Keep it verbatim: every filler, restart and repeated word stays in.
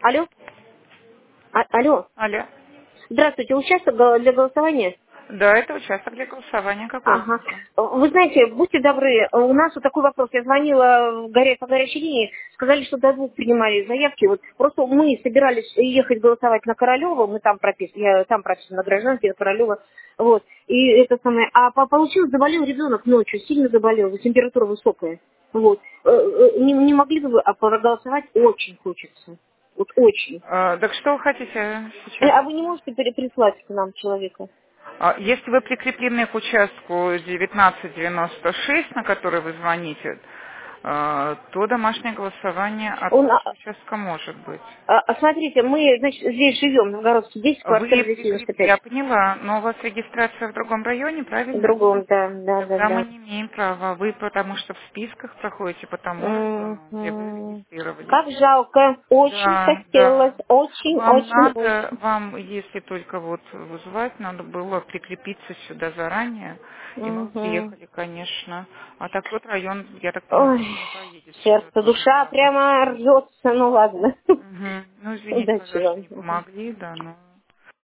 Алло? А- алло? Алло. Здравствуйте, участок гол- для голосования? Да, это участок для голосования. Какой Ага. вопрос? Вы знаете, будьте добры, у нас вот такой вопрос. Я звонила в горя- по горячей линии, сказали, что до двух принимали заявки. Вот просто мы собирались ехать голосовать на Королева, мы там прописаны, я там прописана на гражданке, на Королева. Вот. И это самое. А по- получилось, заболел ребенок ночью, сильно заболел, температура высокая. Вот. Э, э, Не, не могли бы вы, а проголосовать очень хочется. Вот очень. А, так что вы хотите Э, сейчас? А вы не можете переприслать к нам человека? А, если вы прикреплены к участку девятнадцать девяносто шесть, на который вы звоните, а, то домашнее голосование от Он, а, нашего участка может быть. а, а смотрите, мы, значит, здесь живем, в Новгородске, десять, Вы квартира двести девяносто прикреп... пять. Я поняла, но у вас регистрация в другом районе, В правильно? другом, да, да, да, Тогда мы да. не имеем права. Вы потому что в списках проходите по тому району, где вы Мгм. регистрировались. Как жалко, очень Да, хотелось, да. очень, Вам очень, надо, очень. вам, если только вот вызывать, надо было прикрепиться сюда заранее, и мы бы Мгм. приехали, конечно. А так тот район, я так понимаю, Ой, что не поедет сюда сердце, тоже душа рядом. прямо рвется, ну ладно. Мгм. Ну, извините, Удачи пожалуйста, что вам. не Мгм. помогли, да, но